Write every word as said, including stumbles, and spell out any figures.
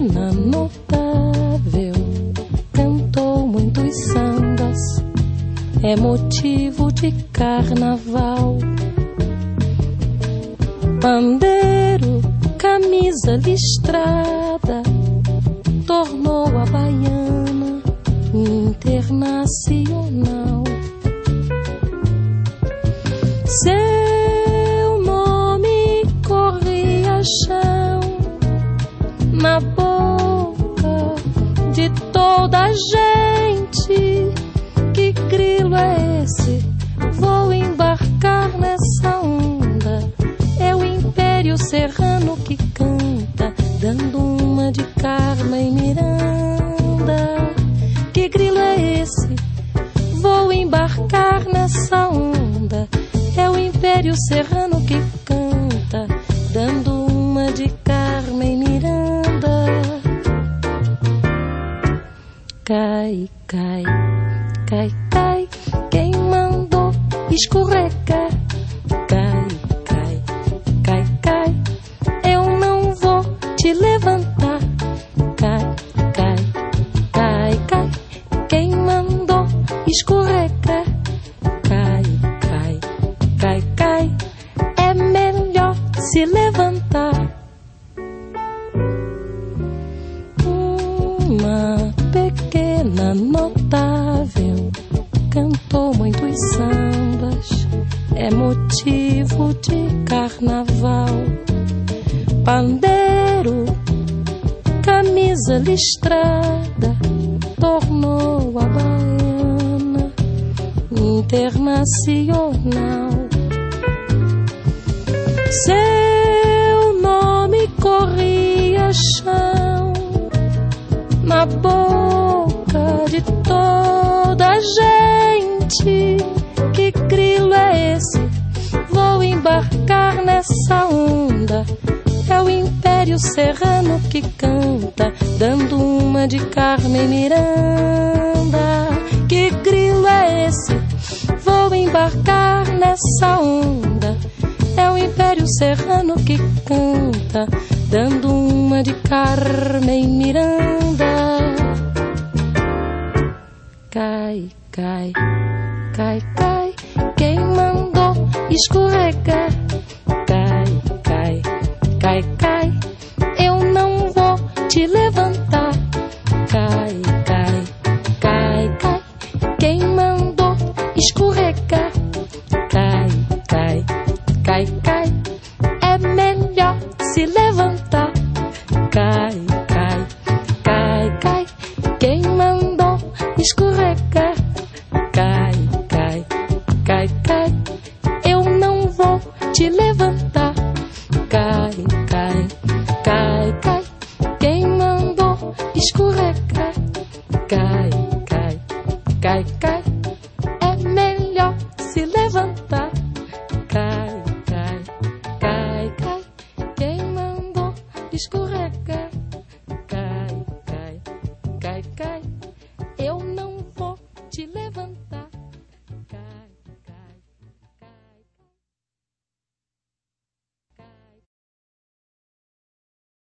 pequena, notável, cantou muitos sambas, é motivo de carnaval. Pandeiro, camisa listrada, tornou a baiana internacional. Seu nome corria chão na boca de toda a gente. Que grilo é esse? Vou embarcar nessa onda. É o Império Serrano que canta, dando uma de Carmen Miranda. Que grilo é esse? Vou embarcar nessa onda. É o Império Serrano que canta, dando uma de Carmen Miranda. Cai, cai, cai, cai, quem mandou escorregar? Cai, cai, cai, cai, eu não vou te levantar. Cai, cai, cai, cai, quem mandou escorregar? Cai, cai, cai, cai, é melhor se levantar. Uma pequena notável cantou muitos sambas, é motivo de carnaval. Pandeiro, camisa listrada, tornou a baiana internacional. Seu nome corria chão na boca de toda a gente. Que grilo é esse? Vou embarcar nessa onda. É o Império Serrano que canta, dando uma de Carmen Miranda. Que grilo é esse? Vou embarcar nessa onda. É o Império Serrano que canta, dando uma de Carmen Miranda. Cai, cai, cai, cai, quem mandou escorregar? Cai, cai, cai, cai, eu não vou te levantar. Cai, cai, cai, cai, quem mandou escorregar? Cai, cai, cai, cai, é melhor se levantar. Cai, cai, cai, cai, quem mandou escorregar? Cai, cai, cai, cai, eu não vou te levantar. Cai, cai, cai, cai, quem mandou escorregar? Cai, cai, cai, cai, é melhor se levantar. Cai, cai, cai, cai, quem mandou escorregar?